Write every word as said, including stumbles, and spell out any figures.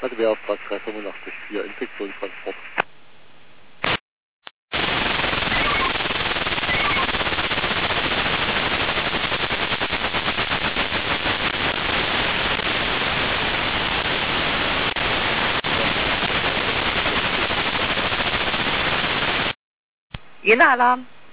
Wehrauftrag drei acht fünf vier, Infektionstransport. Jena Alarm.